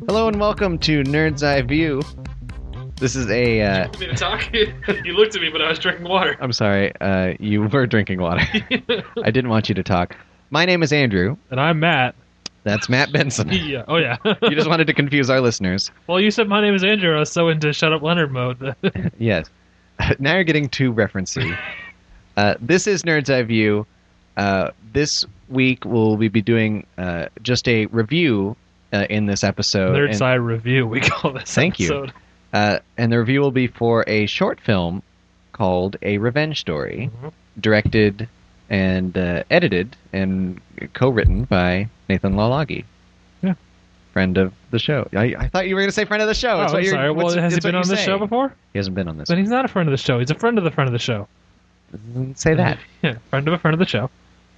Hello and welcome to Nerd's Eye View. This is a... You want me to talk? You looked at me, but I was drinking water. I'm sorry, you were drinking water. I didn't want you to talk. My name is Andrew. And I'm Matt. That's Matt Benson. Yeah. Oh, yeah. You just wanted to confuse our listeners. Well, you said my name is Andrew. I was so into Shut Up Leonard mode. Yes. Now you're getting too referencey. This is Nerd's Eye View. This week we'll be doing just a review in this episode. Nerd's Eye Review, we call this Thank episode. You. And the review will be for a short film called A Revenge Story, directed and edited and co-written by Nathan Lalagi. Yeah. Friend of the show. I thought you were going to say friend of the show. Oh, sorry. Well, has he been on this show before? He hasn't been on this. Then he's not a friend of the show. He's a friend of the show. Say that. Yeah, friend of the show.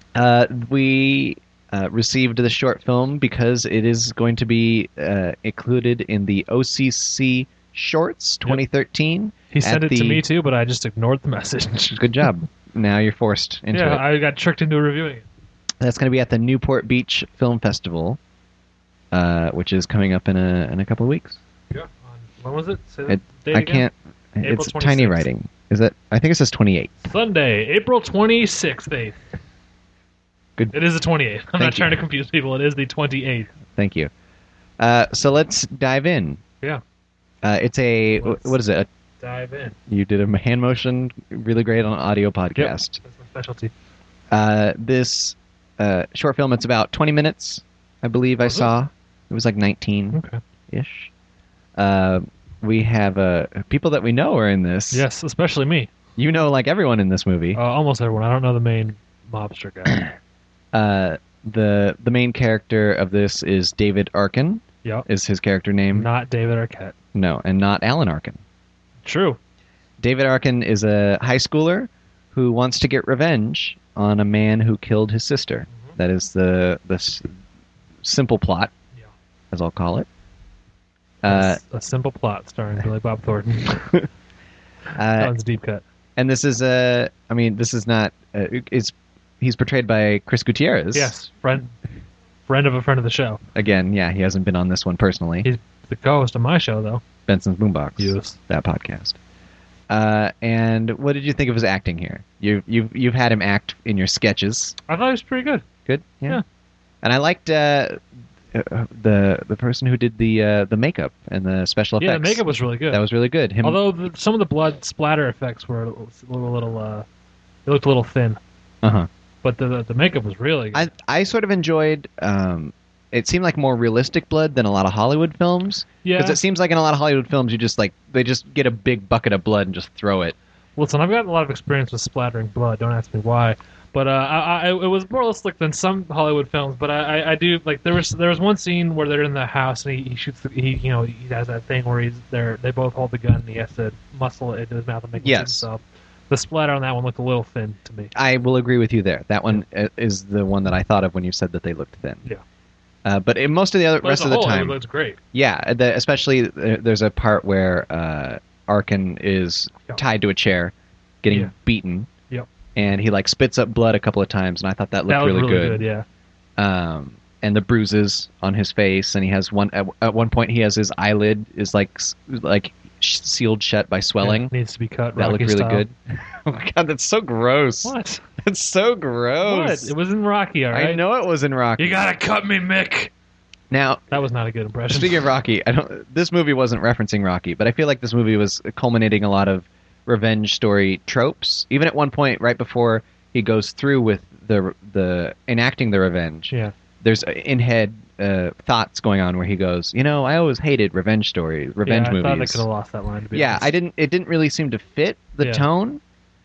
We received the short film because it is going to be included in the OCC Shorts 2013. He sent it to me too, but I just ignored the message. Good job. Now you're forced into it. Yeah, I got tricked into reviewing it. That's going to be at the Newport Beach Film Festival, which is coming up in a couple of weeks. Yeah. When was it? Say that date I again? can't. April It's 26th. tiny writing. Is it? I think it says 28th. Sunday, April 26th. Good. It is the 28th. I'm not Thank trying you. to confuse people. It is the 28th. Thank you. So let's dive in. Yeah. It's a what is it? Dive in. You did a hand motion, really great on an audio podcast. Yep. That's my specialty. This short film, it's about 20 minutes, I believe. I saw it was like 19-ish. Okay. We have people that we know are in this. Yes, especially me. You know, like everyone in this movie. Almost everyone. I don't know the main mobster guy. The main character of this is David Arkin. Yep. Is his character name? Not David Arquette. No, and not Alan Arkin. True. David Arkin is a high schooler who wants to get revenge on a man who killed his sister. Mm-hmm. That is the simple plot, as I'll call it. A simple plot starring Billy Bob Thornton. That one's a deep cut. And this is this is not. He's portrayed by Chris Gutierrez. Yes, friend of a friend of the show. Again, yeah, he hasn't been on this one personally. He's the co-host of my show, though. Benson's Boombox. Yes. That podcast. And what did you think of his acting here? You've had him act in your sketches. I thought he was pretty good. Good. Yeah. And I liked the person who did the makeup and the special effects. Yeah, the makeup was really good. That was really good. Although some of the blood splatter effects were a little they looked a little thin. Uh-huh. But the makeup was really good. I sort of enjoyed. It seemed like more realistic blood than a lot of Hollywood films. Yeah. Because it seems like in a lot of Hollywood films, they just get a big bucket of blood and just throw it. Listen, I've got a lot of experience with splattering blood. Don't ask me why. But it was more realistic than some Hollywood films. But I do like there was one scene where they're in the house and he shoots he has that thing where they both hold the gun and he has to muscle it into his mouth and make it shoot himself. The splatter on that one looked a little thin to me. I will agree with you there. That one is the one that I thought of when you said that they looked thin. Yeah. But in most of the rest of the time, it looks great. Yeah, especially there's a part where Arkin is tied to a chair, getting beaten. Yep. And he spits up blood a couple of times, and I thought that looked really good. Yeah. And the bruises on his face, and he has at one point he has his eyelid is like sealed shut by swelling. Yeah, needs to be cut. That Rocky looked really style. good. Oh my god, that's so gross. What? That's so gross. What? It was in Rocky, all right? I know it was in Rocky. You gotta cut me, Mick. Now, that was not a good impression. Speaking of Rocky, this movie wasn't referencing Rocky, but I feel like this movie was culminating a lot of revenge story tropes. Even at one point, right before he goes through with the enacting the revenge, there's in-head thoughts going on where he goes, I always hated revenge movies. I thought they could have lost that line. To be honest. It didn't really seem to fit the tone.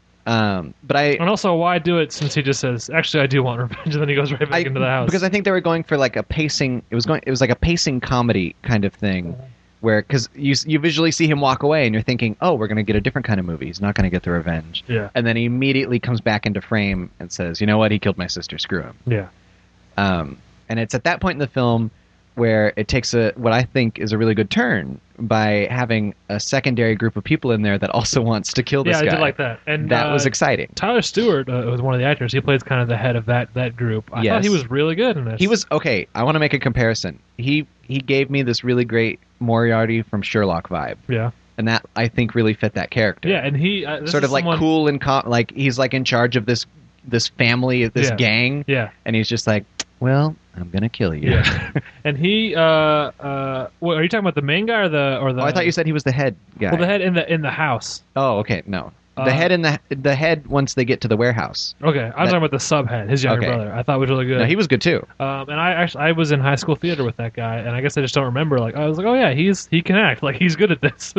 And also, why do it since he just says, "Actually, I do want revenge," and then he goes right back into the house? Because I think they were going for like a pacing. It was like a pacing comedy kind of thing, where because you visually see him walk away and you're thinking, "Oh, we're going to get a different kind of movie. He's not going to get the revenge." Yeah. And then he immediately comes back into frame and says, "You know what? He killed my sister. Screw him." Yeah. And it's at that point in the film where it takes what I think is a really good turn by having a secondary group of people in there that also wants to kill this guy. Yeah, I did like that. And that was exciting. Tyler Stewart was one of the actors. He plays kind of the head of that group. I thought he was really good in this. He was, okay, I want to make a comparison. He he gave me this really great Moriarty from Sherlock vibe, Yeah. and that I think really fit that character. Yeah, and he sort of like cool and like he's like in charge of this family, this gang. Yeah. And he's just like, well, I'm gonna kill you. Yeah. And he what, are you talking about the main guy or the Oh, I thought you said he was the head guy. Well, the head in the house. Oh, okay, no. The head in the head once they get to the warehouse. Okay, I'm talking about the subhead, his younger brother. I thought was really good. No, he was good too. And I was in high school theater with that guy, and I guess I just don't remember. Like I was like, oh yeah, he can act. Like he's good at this.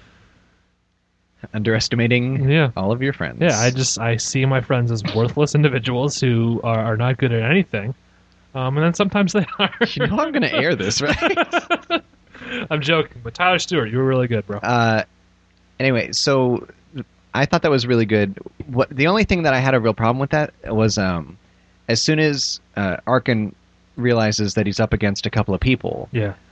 Underestimating all of your friends. Yeah, I see my friends as worthless individuals who are not good at anything. And then sometimes they are. You know I'm going to air this, right? I'm joking, but Tyler Stewart, you were really good, bro. Anyway, so I thought that was really good. The only thing that I had a real problem with that was as soon as Arkin realizes that he's up against a couple of people,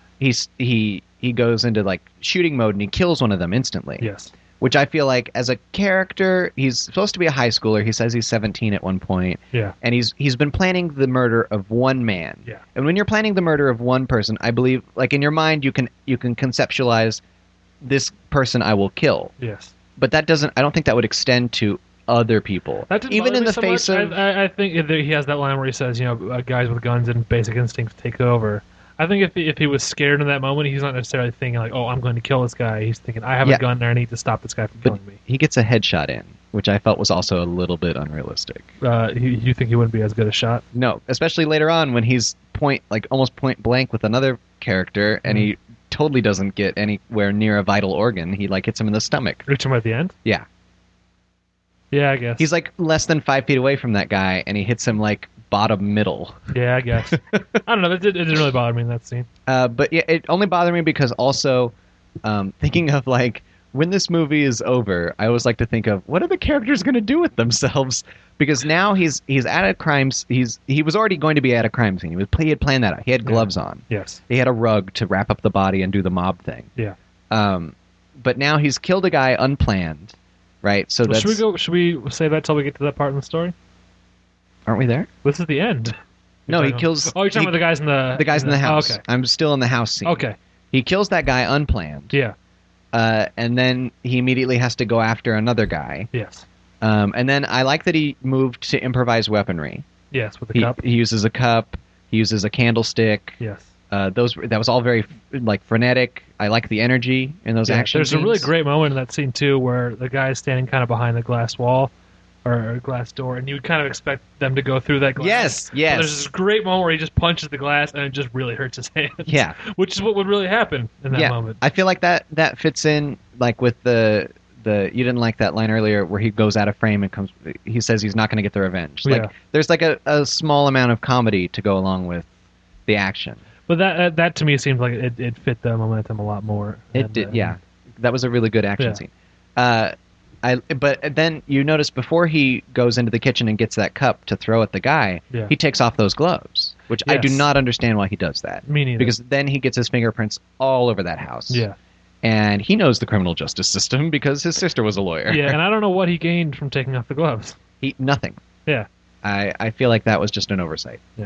he goes into like shooting mode and he kills one of them instantly. Yes. Which I feel like as a character, he's supposed to be a high schooler. He says he's 17 at one point. Yeah. And he's been planning the murder of one man. Yeah. And when you're planning the murder of one person, I believe, like in your mind, you can conceptualize this person I will kill. Yes. But that doesn't. I don't think that would extend to other people. That didn't even bother in me the so face much. of. I think he has that line where he says, guys with guns and basic instincts take over. I think if he was scared in that moment, he's not necessarily thinking like, "Oh, I'm going to kill this guy." He's thinking, "I have a gun, and I need to stop this guy from killing me." He gets a headshot in, which I felt was also a little bit unrealistic. You think he wouldn't be as good a shot? No, especially later on when he's almost point blank with another character, and he totally doesn't get anywhere near a vital organ. He like hits him in the stomach. Reach him at the end. Yeah. Yeah, I guess he's like less than 5 feet away from that guy, and he hits him like bottom middle. Yeah, I guess. I don't know. It didn't really bother me in that scene. But yeah, it only bothered me because also thinking of like when this movie is over, I always like to think of what are the characters going to do with themselves, because now he's at a crime. He was already going to be at a crime scene. He had planned that out. He had gloves on. Yes. He had a rug to wrap up the body and do the mob thing. Yeah. But now he's killed a guy unplanned. Right, so that's... Should we say that till we get to that part in the story? Aren't we there? This is the end. No, he kills... Oh, you're talking about the guys in the... The guys in the house. Oh, okay. I'm still in the house scene. Okay. He kills that guy unplanned. Yeah. And then he immediately has to go after another guy. Yes. And then I like that he moved to improvised weaponry. Yes, with the cup. He uses a cup. He uses a candlestick. Yes. That was all very like frenetic. I like the energy in those action There's scenes. a really great moment in that scene too, where the guy is standing kind of behind the glass wall or glass door, and you would kind of expect them to go through that glass. Yes. But there's this great moment where he just punches the glass, and it just really hurts his hands. Yeah, which is what would really happen in that moment. I feel like that fits in like with the you didn't like that line earlier where he goes out of frame and he says he's not going to get the revenge. Like there's like a small amount of comedy to go along with the action. But that to me seemed like it fit the momentum a lot more. It did, yeah. That was a really good action scene. But then you notice before he goes into the kitchen and gets that cup to throw at the guy, he takes off those gloves, which I do not understand why he does that. Me neither. Because then he gets his fingerprints all over that house. Yeah. And he knows the criminal justice system because his sister was a lawyer. Yeah, and I don't know what he gained from taking off the gloves. Nothing. Yeah. I feel like that was just an oversight. Yeah.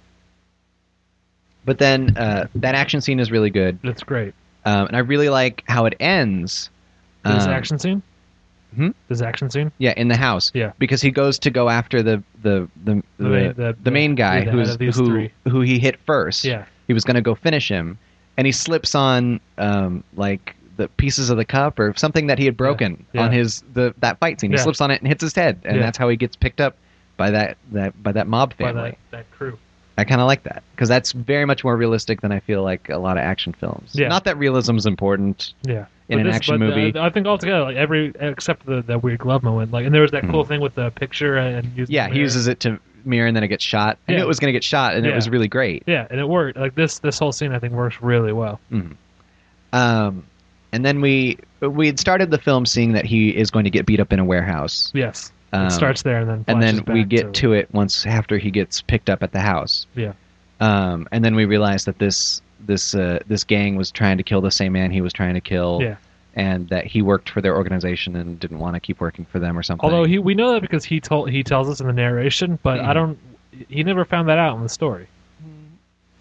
But then that action scene is really good. It's great. And I really like how it ends. This action scene? This action scene? Yeah, in the house. Yeah. Because he goes to go after the main guy who he hit first. Yeah. He was going to go finish him, and he slips on like the pieces of the cup or something that he had broken on that fight scene. He slips on it and hits his head, and that's how he gets picked up by that mob family. By that crew. I kind of like that because that's very much more realistic than I feel like a lot of action films. Yeah. Not that realism is important. Yeah. In an action movie, I think altogether, like except that weird glove moment, like, and there was that cool thing with the picture and he uses it to mirror and then it gets shot. I knew it was going to get shot, and it was really great. Yeah, and it worked. Like this whole scene, I think, works really well. Mm-hmm. And then we had started the film seeing that he is going to get beat up in a warehouse. Yes. It starts there and then we get to it once after he gets picked up at the house. Yeah. And then we realize that this gang was trying to kill the same man he was trying to kill. Yeah. And that he worked for their organization and didn't want to keep working for them or something. Although we know that because he tells us in the narration, but he never found that out in the story.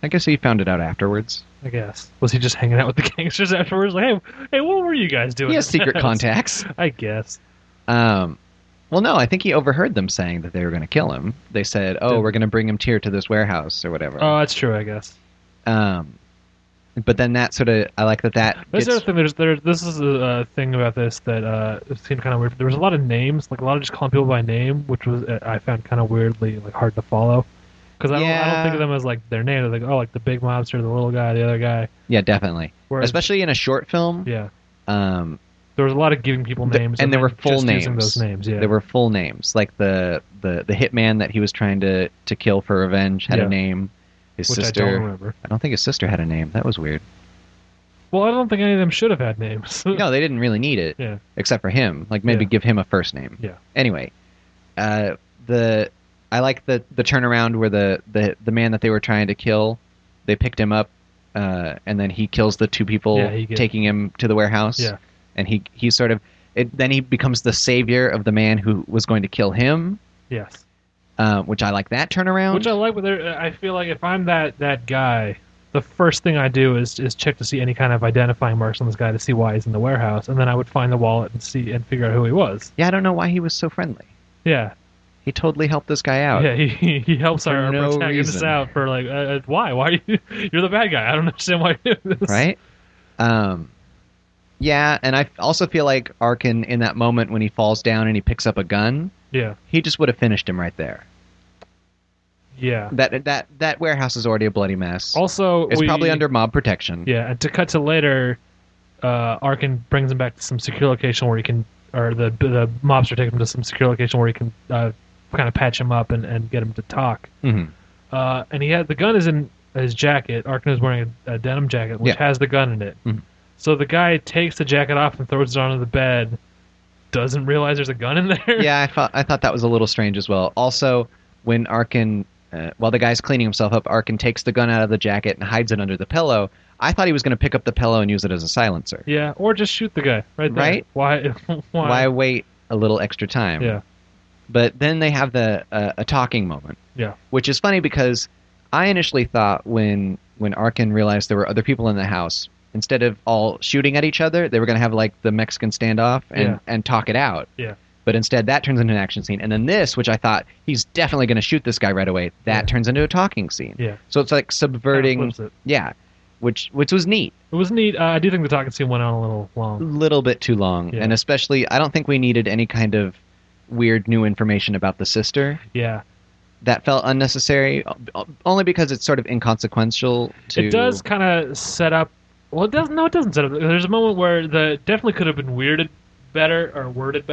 I guess he found it out afterwards. I guess. Was he just hanging out with the gangsters afterwards? Like, hey, what were you guys doing? He has secret contacts. I guess. Well, no, I think he overheard them saying that they were going to kill him. They said, we're going to bring him here to this warehouse or whatever. Oh, that's true, I guess. But then that sort of, I like that That's the other thing, this is a thing about this that seemed kind of weird. There was a lot of names, like a lot of just calling people by name, which was I found kind of weirdly like hard to follow. Because I don't think of them as like their name. They're like, like the big mobster, the little guy, the other guy. Yeah, definitely. Whereas, especially in a short film. Yeah. There was a lot of giving people names, and there were full names. Using those names, yeah. There were full names, like the hitman that he was trying to kill for revenge had a name. His sister. I don't remember. I don't think his sister had a name. That was weird. Well, I don't think any of them should have had names. No, they didn't really need it. Yeah. Except for him, like maybe give him a first name. Yeah. Anyway, I like the turnaround where the man that they were trying to kill, they picked him up, and then he kills the two people taking him to the warehouse. Yeah. And he sort of then he becomes the savior of the man who was going to kill him. Yes. Which I like that turnaround. Which I like. But I feel like if I'm that guy, the first thing I do is check to see any kind of identifying marks on this guy to see why he's in the warehouse, and then I would find the wallet and figure out who he was. Yeah, I don't know why he was so friendly. Yeah. He totally helped this guy out. Yeah, he helps our protagonist out for like, why? Why are you're the bad guy? I don't understand why you do this. Right? Yeah, and I also feel like Arkin, in that moment when he falls down and he picks up a gun, he just would have finished him right there. Yeah. That warehouse is already a bloody mess. Also, it's probably under mob protection. Yeah, and to cut to later, Arkin brings him back to some secure location where he can, or the mobster take him to some secure location where he can kind of patch him up and get him to talk. Mm-hmm. And the gun is in his jacket. Arkin is wearing a denim jacket which has the gun in it. Mm-hmm. So the guy takes the jacket off and throws it onto the bed. Doesn't realize there's a gun in there. Yeah, I thought that was a little strange as well. Also, when Arkin, while the guy's cleaning himself up, Arkin takes the gun out of the jacket and hides it under the pillow. I thought he was going to pick up the pillow and use it as a silencer. Yeah, or just shoot the guy right there. Right? Why wait a little extra time? Yeah. But then they have a talking moment. Yeah. Which is funny because I initially thought when Arkin realized there were other people in the house, instead of all shooting at each other, they were going to have like the Mexican standoff and talk it out. Yeah. But instead that turns into an action scene. And then this, which I thought he's definitely going to shoot this guy right away, that turns into a talking scene. Yeah. So it's like subverting. Kind of flips it. Yeah. Which was neat. It was neat. I do think the talking scene went on a little long. A little bit too long. Yeah. And especially, I don't think we needed any kind of weird new information about the sister. Yeah. That felt unnecessary, only because it's sort of inconsequential to... It does kind of set up... Well, it doesn't. No, it doesn't set up... There's a moment where definitely could have been worded better. Could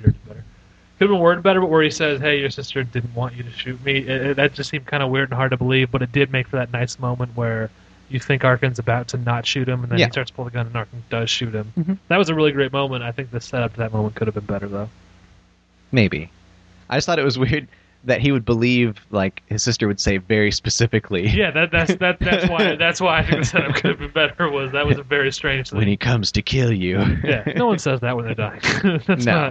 have been worded better, but where he says, hey, your sister didn't want you to shoot me. That just seemed kind of weird and hard to believe, but it did make for that nice moment where you think Arkin's about to not shoot him, and then he starts to pull the gun, and Arkin does shoot him. Mm-hmm. That was a really great moment. I think the setup to that moment could have been better, though. Maybe. I just thought it was weird that he would believe, like, his sister would say very specifically. Yeah, that's why I think the setup could have been better. Was a very strange thing. When he comes to kill you. Yeah, no one says that when they're dying. That's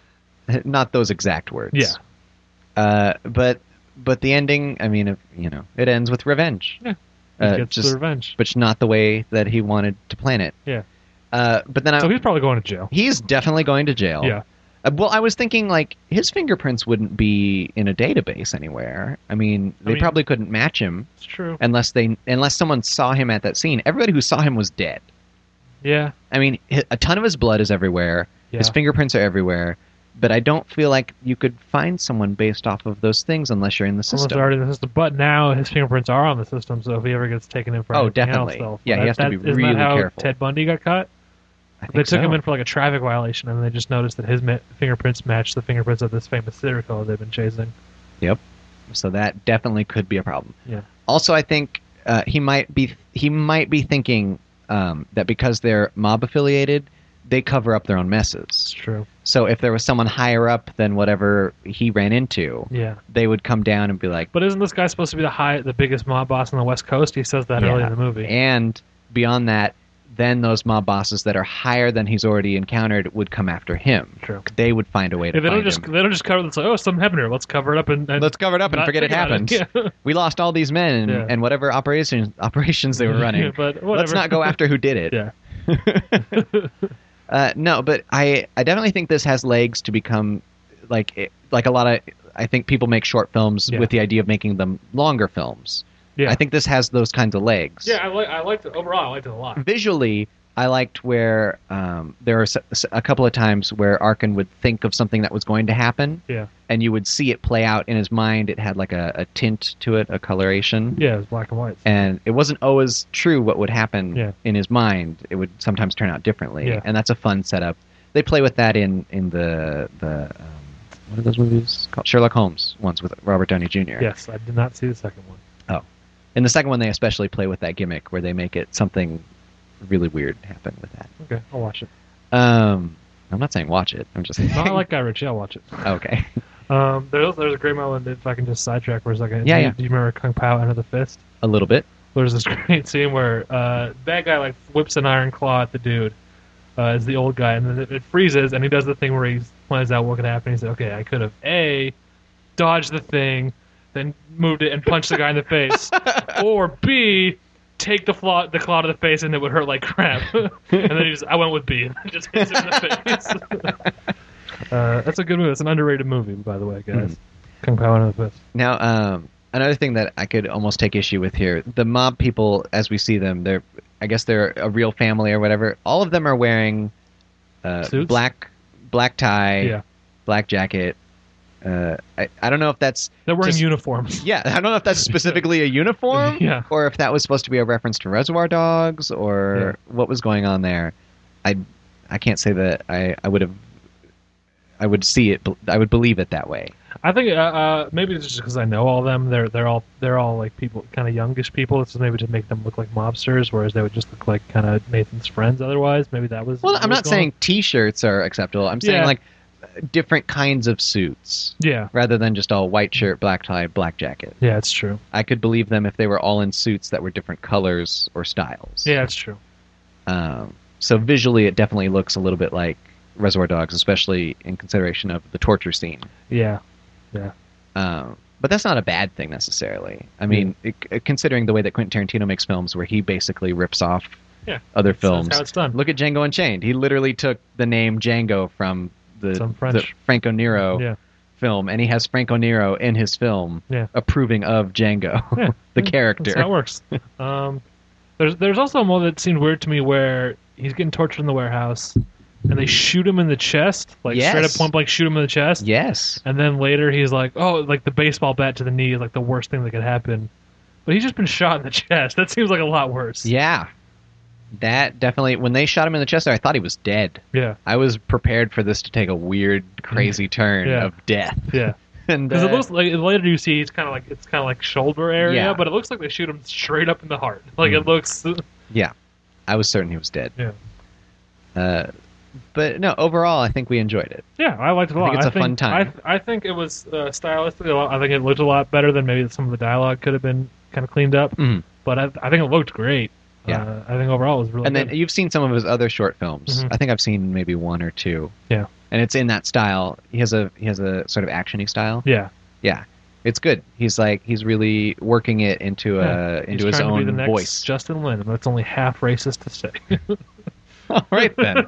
not those exact words. Yeah. But the ending, I mean, it ends with revenge. Yeah. He gets the revenge, but not the way that he wanted to plan it. Yeah. But then so he's probably going to jail. He's definitely going to jail. Yeah. Well, I was thinking, like, his fingerprints wouldn't be in a database anywhere. I mean, they probably couldn't match him. It's true. Unless someone saw him at that scene. Everybody who saw him was dead. Yeah. I mean, a ton of his blood is everywhere. Yeah. His fingerprints are everywhere. But I don't feel like you could find someone based off of those things unless you're in the system. Unless they're already in the system. But now his fingerprints are on the system, so if he ever gets taken in for anything definitely. else... Yeah, he has to be really isn't that how careful. Ted Bundy got caught? They took him in for like a traffic violation, and they just noticed that his fingerprints matched the fingerprints of this famous serial killer they've been chasing. Yep. So that definitely could be a problem. Yeah. Also, I think he might be thinking that because they're mob affiliated, they cover up their own messes. It's true. So if there was someone higher up than whatever he ran into, they would come down and be like... But isn't this guy supposed to be the biggest mob boss on the West Coast? He says that early in the movie. And beyond that, then those mob bosses that are higher than he's already encountered would come after him. True. They would find a way to If they find don't just him. they don't just cover it. It's like, oh, something happened here. Let's cover it up and Let's cover it up and not forget it think about happened. Yeah. We lost all these men Yeah. and whatever operations they were running. But whatever. Let's not go after who did it. Yeah. No, but I definitely think this has legs to become like a lot of. I think people make short films Yeah. with the idea of making them longer films. Yeah. I think this has those kinds of legs. Yeah, I liked it overall. I liked it a lot. Visually, I liked where there are a couple of times where Arkin would think of something that was going to happen, Yeah. and you would see it play out in his mind. It had like a tint to it, a coloration. Yeah, it was black and white. And it wasn't always true what would happen Yeah. in his mind. It would sometimes turn out differently, Yeah. and that's a fun setup. They play with that in the what are those movies called? Sherlock Holmes once with Robert Downey Jr. Yes, I did not see the second one. In the second one, they especially play with that gimmick where they make it something really weird happen with that. Okay, I'll watch it. I'm not saying watch it. I'm just saying. No, I like Guy Ritchie. I'll watch it. Okay. There's a great moment, if I can just sidetrack for a second. Yeah. Do you remember Kung Pao Enter the Fist? A little bit. There's this great scene where bad guy like whips an iron claw at the dude. Is the old guy, and then it freezes, and he does the thing where he plans out what could happen. He said, "Okay, I could have A, dodged the thing, then moved it and punched the guy in the face, or B, take the claw to the face, and it would hurt like crap." And then I went with B, and just hits him in the face. That's a good movie. It's an underrated movie, by the way, guys. Kung Pao Enter the Fist. Now, another thing that I could almost take issue with here: the mob people, as we see them, I guess they're a real family or whatever. All of them are wearing Suits? black tie, Yeah. black jacket. I don't know if that's They're wearing just- uniforms. Yeah, I don't know if that's specifically a uniform, Yeah. or if that was supposed to be a reference to Reservoir Dogs, or what was going on there. I can't say that I would see it. I would believe it that way. I think maybe it's just because I know all of them. They're all like people, kind of youngish people. It's maybe to make them look like mobsters, whereas they would just look like kind of Nathan's friends. Otherwise, maybe that was. Well, what I'm was not going saying T-shirts are acceptable. I'm saying Yeah. like different kinds of suits, on. Yeah, rather than just all white shirt, black tie, black jacket. yeah, it's true. I could believe them if they were all in suits that were different colors or styles. Yeah, it's true. So visually, it definitely looks a little bit like Reservoir Dogs, especially in consideration of the torture scene. Yeah. But that's not a bad thing necessarily. I mean, considering the way that Quentin Tarantino makes films, where he basically rips off other films. That's how it's done. Look at Django Unchained. He literally took the name Django from Some the French. Franco Nero Yeah. film, and he has Franco Nero in his film Yeah. approving of Django, Yeah. the character. That's how it works. There's also a moment that seemed weird to me where he's getting tortured in the warehouse, and they shoot him in the chest, like Yes. straight up point blank shoot him in the chest. Yes. And then later he's like, oh, like the baseball bat to the knee is like the worst thing that could happen. But he's just been shot in the chest. That seems like a lot worse. Yeah. That definitely, when they shot him in the chest, I thought he was dead. Yeah. I was prepared for this to take a weird, crazy turn Yeah. of death. Yeah. And Because it looks like later you see it's kind of like shoulder area, Yeah. but it looks like they shoot him straight up in the heart. Like it looks. yeah, I was certain he was dead. Yeah. But no, overall, I think we enjoyed it. Yeah, I liked it a lot. it's a fun time. I think it was stylistically a lot. I think it looked a lot better than maybe some of the dialogue could have been kind of cleaned up. Mhm. But I think it looked great. Yeah. I think overall it was really And good. then you've seen some of his other short films. Mhm. I think I've seen maybe one or two. Yeah. And it's in that style. He has a sort of actiony style. Yeah. Yeah. It's good. He's really working it into He's his trying to be the own next voice. Justin Lin, and that's only half racist to say. All right then.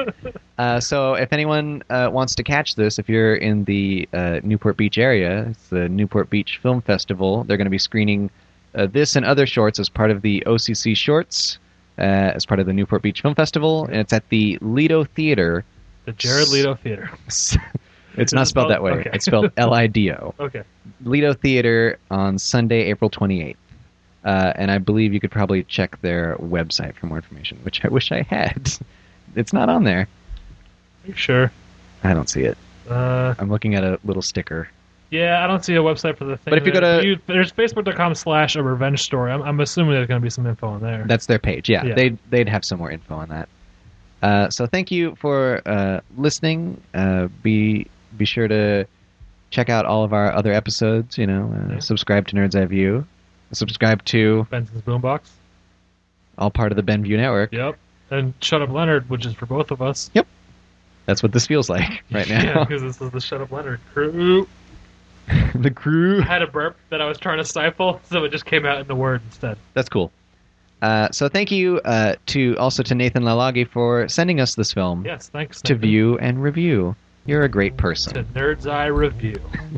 So if anyone wants to catch this, if you're in the Newport Beach area, it's the Newport Beach Film Festival. They're going to be screening this and other shorts as part of the OCC Shorts, as part of the Newport Beach Film Festival, and it's at the Lido Theater. The Jared Leto Theater. It's not spelled that way. Okay. It's spelled Lido. Okay. Lido Theater on Sunday, April 28th. And I believe you could probably check their website for more information, which I wish I had. It's not on there. Are you sure? I don't see it. Uh, I'm looking at a little sticker. yeah, I don't see a website for the thing. But if you go to- there's facebook.com/a revenge story. I'm assuming there's going to be some info on there. That's their page. Yeah, Yeah. they'd have some more info on that. So thank you for listening. Be sure to check out all of our other episodes. Subscribe to Nerd's Eye View. Subscribe to Benson's Boombox. all part of the Benview Network. Yep. And Shut Up Leonard, which is for both of us. Yep. That's what this feels like right now. Yeah, because this is the Shut Up Leonard crew. The crew. I had a burp that I was trying to stifle, so it just came out in the word instead. That's cool. So thank you to Nathan Lalagi for sending us this film. Yes, thanks. To Nathan. view and review. You're a great person. To Nerd's Eye Review.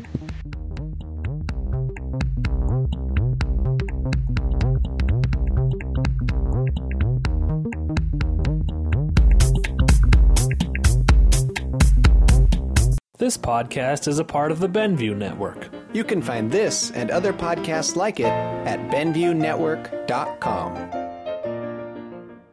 This podcast is a part of the Benview Network. You can find this and other podcasts like it at BenviewNetwork.com.